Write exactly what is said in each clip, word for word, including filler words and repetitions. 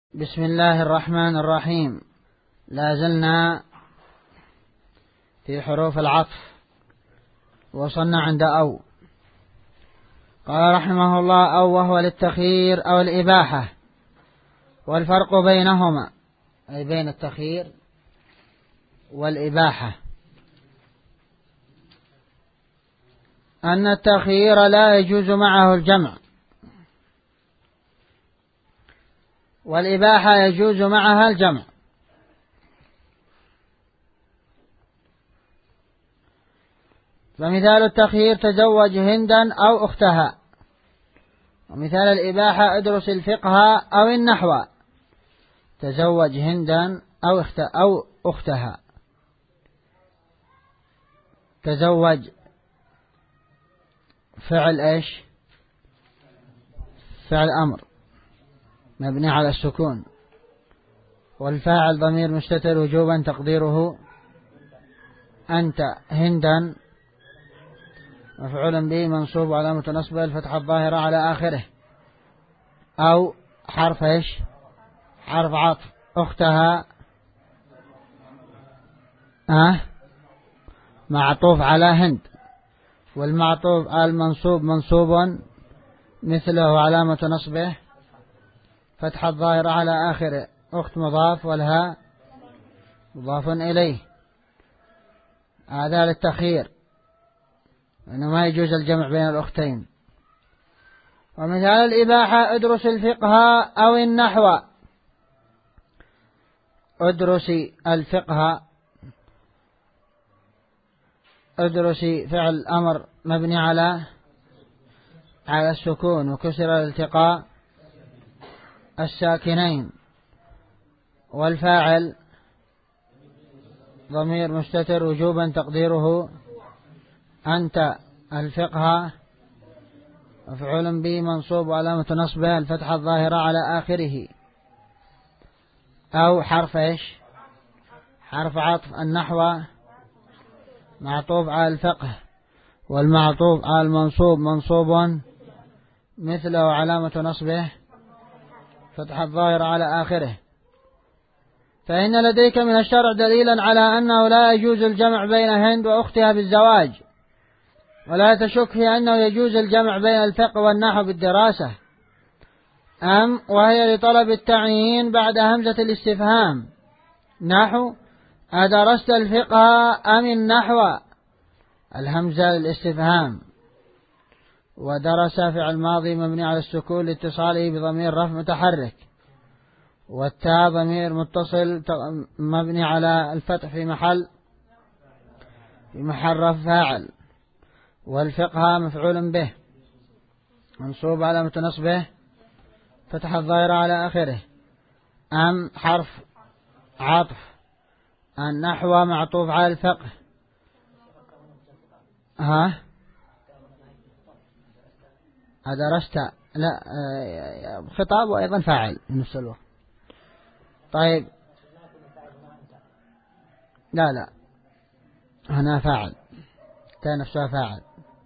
بسم الله الرحمن الرحيم. لا زلنا في حروف العطف، وصلنا عند أو. قال رحمه الله: أو وهو للتخيير أو الإباحة، والفرق بينهما أي بين التخيير والإباحة أن التخيير لا يجوز معه الجمع، والإباحة يجوز معها الجمع. فمثال التخيير: تزوج هندا أو أختها. ومثال الإباحة: ادرس الفقه أو النحو. تزوج هندا أو أو أختها. تزوج فعل إيش؟ فعل أمر مبني على السكون، والفاعل ضمير مستتر وجوبا تقديره أنت. هندا مفعول به منصوب وعلامة نصبه الفتحة الظاهرة على آخره. أو حرف إيش؟ حرف عطف. أختها أه معطوف على هند، والمعطوف على المنصوب منصوب مثله علامة نصبه فتحة الظاهرة على آخره. أخت مضاف والها مضاف إليه. هذا للتخيير، إنه ما يجوز الجمع بين الأختين. ومثال الإباحة: ادرس الفقه أو النحو. ادرسي الفقه، ادرسي فعل أمر مبني على على السكون وكسر الالتقاء الساكنين، والفاعل ضمير مستتر وجوبا تقديره أنت. الفقه مفعول به منصوب وعلامة نصبه الفتحة الظاهرة على آخره. أو حرف إيش؟ حرف عطف. النحو معطوف على الفقه، والمعطوف على المنصوب منصوب مثله علامة نصبه فتحة الظاهرة على آخره. فإن لديك من الشرع دليلا على أنه لا يجوز الجمع بين هند وأختها بالزواج، ولا تشك في أنه يجوز الجمع بين الفقه والنحو بالدراسة. أم وهي لطلب التعيين بعد همزة الاستفهام، نحو: أدرست الفقه أم النحو؟ الهمزة للاستفهام. ودرس فعل ماضي مبني على السكون لاتصاله بضمير رفع متحرك، والتاء ضمير متصل مبني على الفتح في محل في محل رفع فاعل. والفقه مفعول به منصوب علامة نصبه فتح الظاهرة على آخره. أم حرف عطف. النحو معطوف على الفقه. ها أدرست لا خطاب وأيضا فاعل في نفس الوقت. طيب لا لا هنا فاعل، كان نفسها فاعل.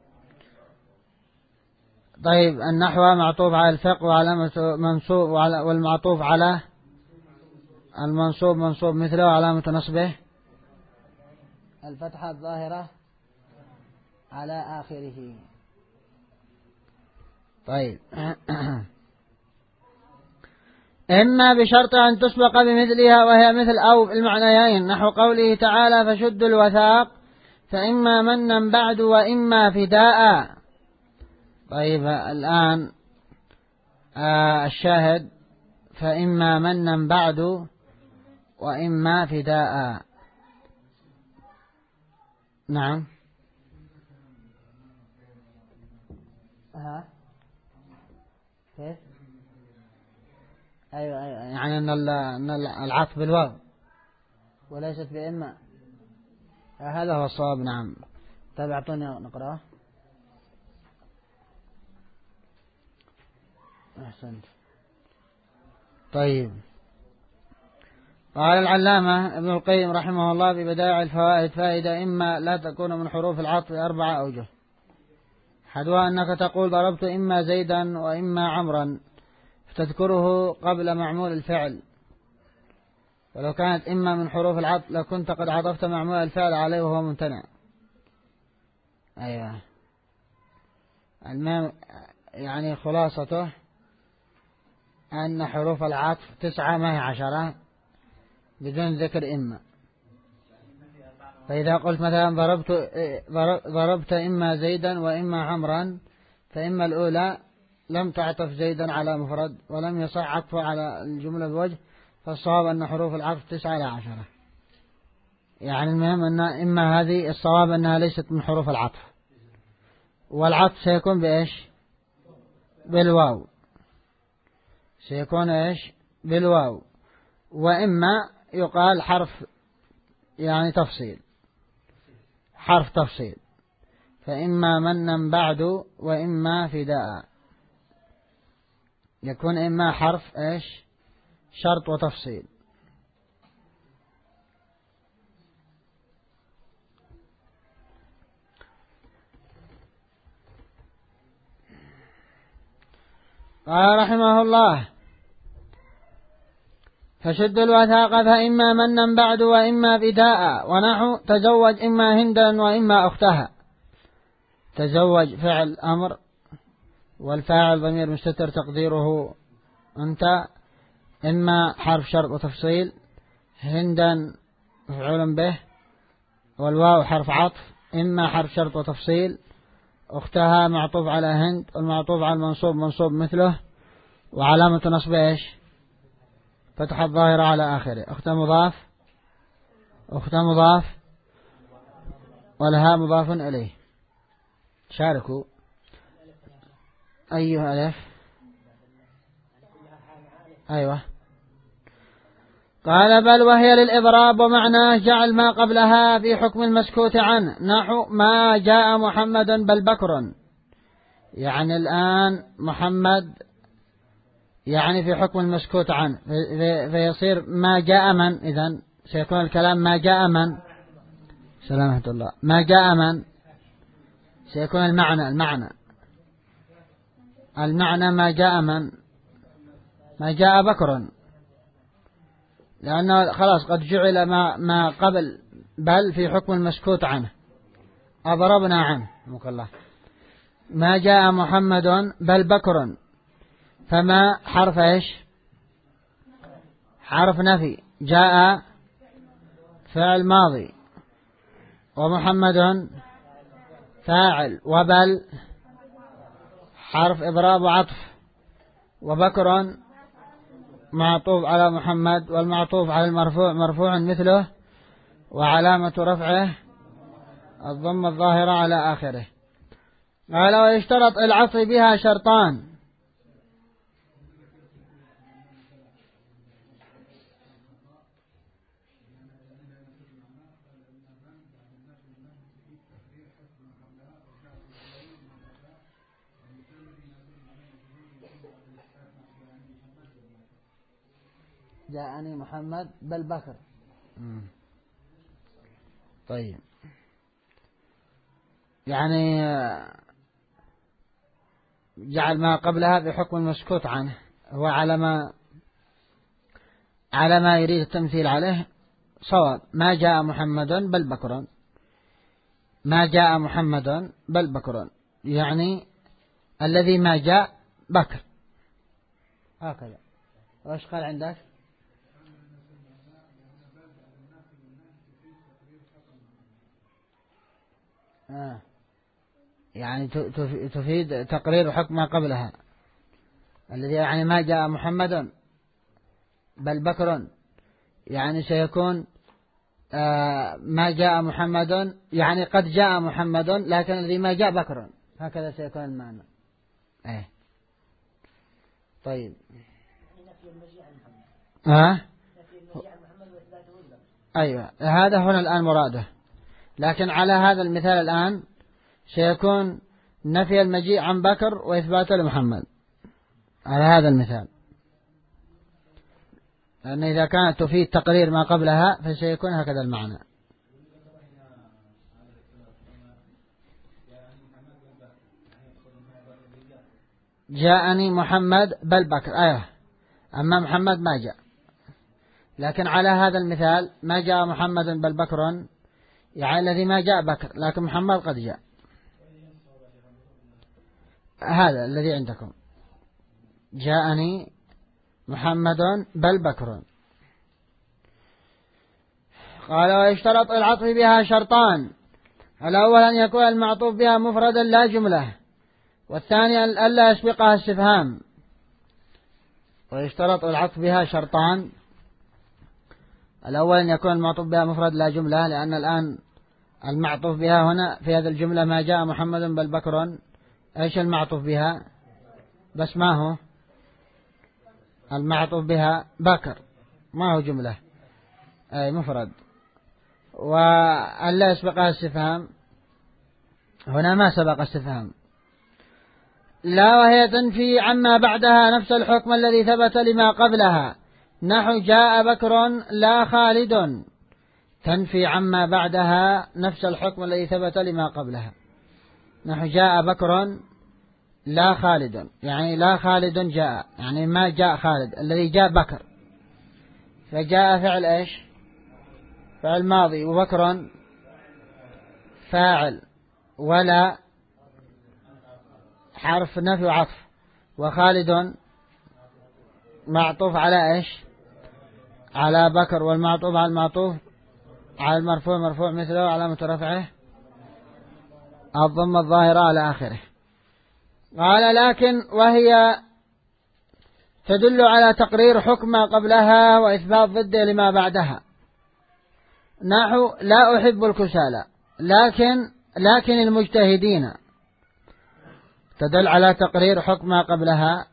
طيب النحو معطوف على الفقه وعلامة منصوب، والمعطوف على المنصوب منصوب مثله علامة نصبه الفتحة الظاهرة على آخره. طيب إما بشرط أن تسبق بمثلها، وهي مثل أو المعنيين، نحو قوله تعالى: فشدوا الوثاق فإما منا بعد وإما فداء. طيب الآن آه الشاهد: فإما منا بعد وإما فداء. نعم. ها كيف؟ أيوة أيوة يعني أن العطف بالواو وليست بإما. هذا هو الصواب. نعم. طيب أعطوني نقرأه. أحسنت. طيب قال العلامة ابن القيم رحمه الله في بدائع الفوائد: فائدة: إما لا تكون من حروف العطف أربعة أوجه. أحدها أنك تقول: ضربت إما زيدا وإما عمرا، فتذكره قبل معمول الفعل، ولو كانت إما من حروف العطف لكنت قد عطفت معمول الفعل عليه وهو ممتنع. أيوة، المهم يعني خلاصته أن حروف العطف تسعة ما هي عشرة بدون ذكر إما. فإذا قلت مثلا ضربت, ضربت إما زيدا وإما عمرا، فإما الأولى لم تعطف زيدا على مفرد ولم يصح عطفه على الجملة بوجه، فالصواب أن حروف العطف تسعة لا عشرة. يعني المهم أن إما هذه الصواب أنها ليست من حروف العطف، والعطف سيكون بإيش؟ بالواو، سيكون إيش؟ بالواو. وإما يقال حرف يعني تفصيل، حرف تفصيل، فإما منا بعد وإما فداء، يكون إما حرف إيش؟ شرط وتفصيل. قال رحمه الله: فشد الوثاق فإما منا بعد وإما فداء، ونحو تزوج إما هندا وإما أختها. تزوج فعل أمر، والفاعل ضمير مستتر تقديره أنت، إما حرف شرط وتفصيل، هندا مفعول به، والواو حرف عطف، إما حرف شرط وتفصيل، أختها معطوف على هند، والمعطوف على المنصوب منصوب مثله، وعلامة نصب إيش؟ فتح الظاهرة على آخره. أختها مضاف، أختها مضاف، ولها مضاف إليه. شاركوا أيها ألف. أيوة. قال: بل وهي للإضراب، ومعناه جعل ما قبلها في حكم المسكوت عنه، نحو ما جاء محمد بل بكر. يعني الآن محمد يعني في حكم المسكوت عنه، فيصير ما جاء من، إذن سيكون الكلام ما جاء من، سلامة الله، ما جاء من، سيكون المعنى المعنى المعنى ما جاء من، ما جاء بكر، لأنه خلاص قد جعل ما, ما قبل بل في حكم المسكوت عنه، أضربنا عنه الله. ما جاء محمد بل بكر، فما حرف إيش؟ حرف نفي، جاء فعل ماضي، ومحمد فاعل، وبل حرف إضراب وعطف، وبكر معطوف على محمد، والمعطوف على المرفوع مرفوع مثله، وعلامة رفعه الضم الظاهرة على آخره. قال: ويشترط العطف بها شرطان: جاءني محمد بل بكر. طيب، يعني جعل ما قبلها بحكم المسكوت عنه، هو على ما على ما يريد التمثيل عليه صواب. ما جاء محمد بل بكر، ما جاء محمد بل بكر، يعني الذي ما جاء بكر، هكذا. وإيش قال عندك؟ آه. يعني تفيد تقرير حكم ما قبلها، الذي يعني ما جاء محمد بل بكر، يعني سيكون آه ما جاء محمد، يعني قد جاء محمد لكن الذي ما جاء بكر، هكذا سيكون المعنى. ايه طيب. ها آه؟ ايوه، هذا هنا الآن مراده، لكن على هذا المثال الآن سيكون نفي المجيء عن بكر وإثباته لمحمد على هذا المثال، لأن إذا كانت تفيد تقرير ما قبلها فسيكون هكذا المعنى. جاءني محمد بل بكر، أيه أما محمد ما جاء. لكن على هذا المثال ما جاء محمد بل بكر، يعني الذي ما جاء بكر لكن محمد قد جاء. هذا الذي عندكم جاءني محمد بل بكر. قال ويشترط العطف بها شرطان: الأول أن يكون المعطوف بها مفردا لا جملة، والثاني ألا يسبقها استفهام. ويشترط العطف بها شرطان: الأول أن يكون المعطوف بها مفرد لا جملة، لأن الآن المعطوف بها هنا في هذه الجملة ما جاء محمد بل بكر، إيش المعطوف بها؟ بس ما هو المعطوف بها بكر، ما هو جملة، أي مفرد. وألا يسبقها استفهام، هنا ما سبق استفهام. لا وهي تنفي عما بعدها نفس الحكم الذي ثبت لما قبلها، نحو جاء بكر لا خالد. تنفي عما بعدها نفس الحكم الذي ثبت لما قبلها، نحو جاء بكر لا خالد، يعني لا خالد جاء، يعني ما جاء خالد، الذي جاء بكر. فجاء فعل إيش؟ فعل ماضي، وبكر فاعل، ولا حرف نفي وعطف، وخالد معطوف على إيش؟ على بكر، والمعطوف على المعطوف على المرفوع مرفوع مثله علامة رفعه الضمة الظاهرة على آخره. قال لكن وهي تدل على تقرير حكم قبلها وإثبات ضده لما بعدها، نحو لا أحب الكسالى لكن لكن المجتهدين. تدل على تقرير حكم قبلها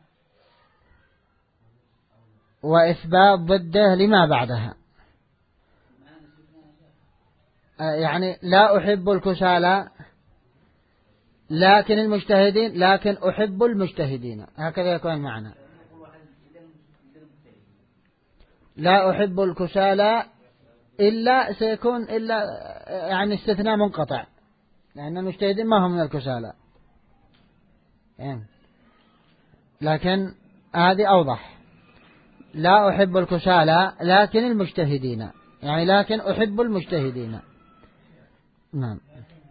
وإثبات ضده لما بعدها، يعني لا أحب الكسالى لكن المجتهدين، لكن أحب المجتهدين، هكذا يكون المعنى. لا أحب الكسالى إلا سيكون إلا يعني استثناء منقطع، لأن المجتهدين ما هم من الكسالى، يعني لكن هذه أوضح. لا أحب الكسالى لكن المجتهدين، يعني لكن أحب المجتهدين. نعم.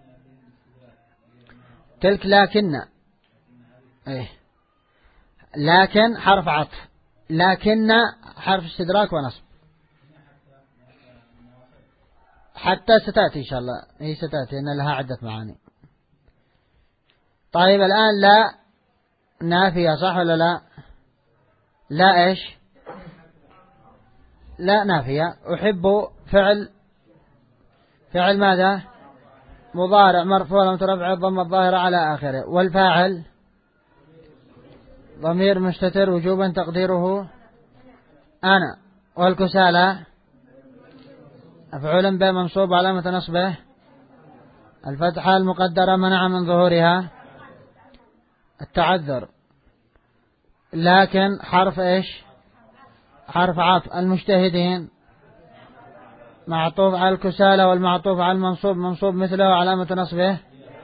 تلك لكن إيه لكن حرف عطف، لكن حرف استدراك ونصب، حتى ستأتي إن شاء الله، هي ستأتي إن لها عدة معاني. طيب الآن لا نافية صح ولا لا؟ لا إيش؟ لا نافية. أحب فعل فعل ماذا؟ مضارع مرفوع مترفع الضمة الظاهرة على آخره، والفاعل ضمير مستتر وجوبا تقديره أنا، والكسالى مفعول به منصوب علامة نصبه الفتحة المقدرة منع من ظهورها التعذر. لكن حرف إيش؟ حرف عطف. المجتهدين معطوف على الكسالى، والمعطوف على المنصوب منصوب مثله علامة نصبه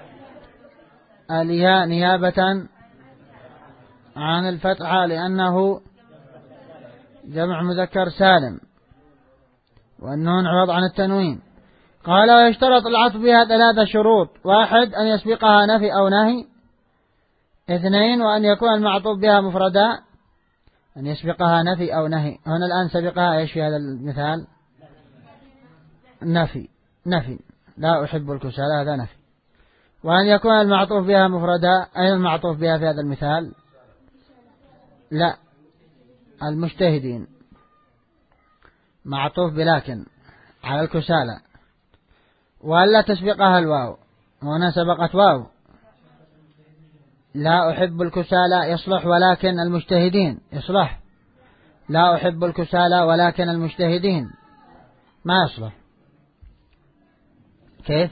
الياء نيابة عن الفتحة لأنه جمع مذكر سالم، والنون عوض عن التنوين. قال ويشترط العطف بها ثلاثة شروط: واحد أن يسبقها نفي أو نهي، اثنين وأن يكون المعطوف بها مفردا، أن يسبقها نفي أو نهي. هنا الآن سبقها إيش في هذا المثال؟ نفي نفي لا أحب الكسالى، هذا نفي. وأن يكون المعطوف بها مفردا، أين المعطوف بها في هذا المثال؟ لا المجتهدين معطوف بلكن على الكسالى، وألا تسبقها الواو، هنا سبقت واو. لا أحب الكسالى يصلح، ولكن المجتهدين يصلح. لا أحب الكسالى ولكن المجتهدين ما يصلح. كيف؟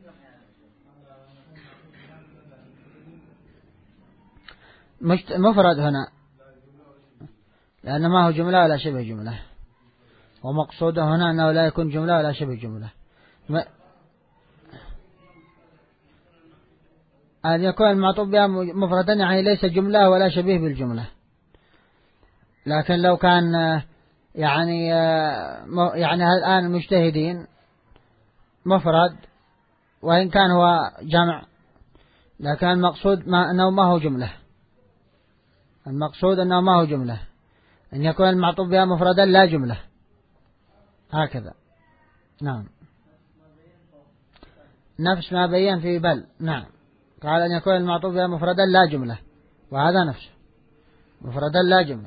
مفرد هنا لأنه ما هو جملة ولا شبه جملة، ومقصوده هنا أنه لا يكون جملة ولا شبه جملة. أن يكون المعطوف بها مفردا يعني ليس جملة ولا شبيه بالجملة. لكن لو كان يعني يعني الآن المجتهدين مفرد وإن كان هو جمع، لكن المقصود ما أنه ما هو جملة، المقصود أنه ما هو جملة، أن يكون المعطوف بها مفردا لا جملة، هكذا. نعم، نفس ما بين في بل. نعم، قال أن يكون المعطوف بها مفردا لا جملة، وهذا نفسه مفردا لا جملة.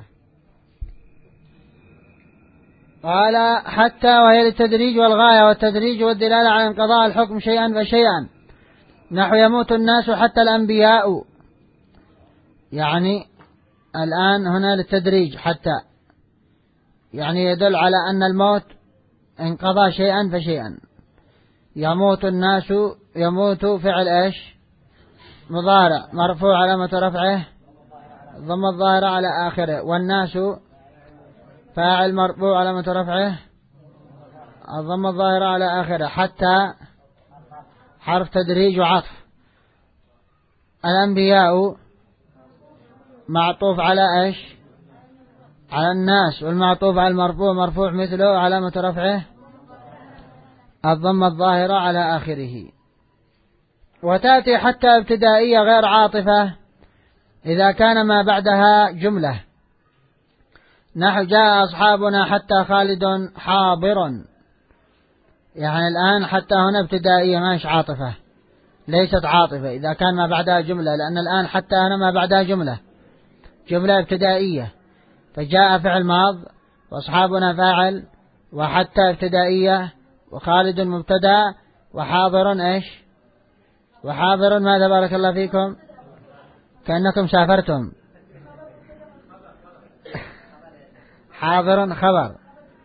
قال حتى وهي للتدريج والغاية، والتدريج والدلالة على انقضاء الحكم شيئا فشيئا، نحو يموت الناس حتى الأنبياء، يعني الآن هنا للتدريج حتى، يعني يدل على أن الموت انقضى شيئا فشيئا. يموت الناس، يموت فعل ايش؟ مضارع مرفوع علامة رفعه ضم الظاهرة على آخره، والناس فاعل مرفوع علامة رفعه الضم الظاهرة على آخره. حتى حرف تدريج وعطف. الأنبياء معطوف على ايش؟ على الناس، والمعطوف على المرفوع مرفوع مثله علامة رفعه الضم الظاهرة على آخره. وتأتي حتى ابتدائية غير عاطفة إذا كان ما بعدها جملة، نحو جاء أصحابنا حتى خالد حاضر. يعني الآن حتى هنا ابتدائية ماش عاطفة، ليست عاطفة إذا كان ما بعدها جملة، لأن الآن حتى هنا ما بعدها جملة، جملة ابتدائية، فجاء فعل ماض وأصحابنا فاعل وحتى ابتدائية وخالد مبتدأ وحاضر ايش؟ وحاضر ماذا بارك الله فيكم؟ كأنكم سافرتم. حاضر خبر.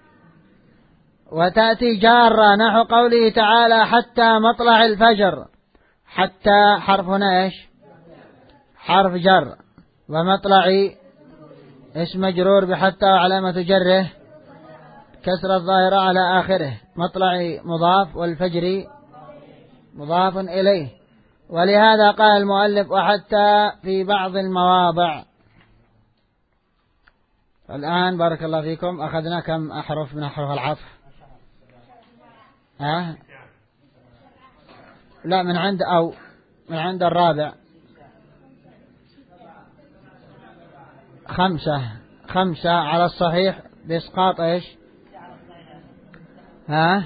وتأتي جارة نحو قوله تعالى حتى مطلع الفجر. حتى حرف هنا ايش؟ حرف جر، ومطلع اسم مجرور بحتى وعلامة جره كسر الظاهرة على آخره. مطلع مضاف والفجر مضاف إليه. ولهذا قال المؤلف وحتى في بعض المواضع. الآن بارك الله فيكم أخذنا كم أحرف من أحرف العطف؟ ها؟ لا، من عند أو من عند الرابع خمسة خمسة على الصحيح بإسقاط إيش؟ ها؟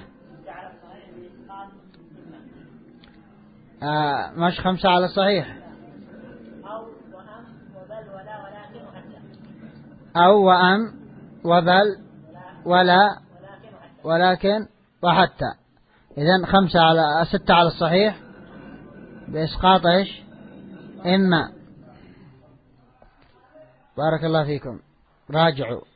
آه مش خمسة على الصحيح. أو وأم وبل ولا ولكن وحتى. إذن خمسة على ستة على الصحيح بإسقاط إيش؟ إما. بارك الله فيكم، راجعوا.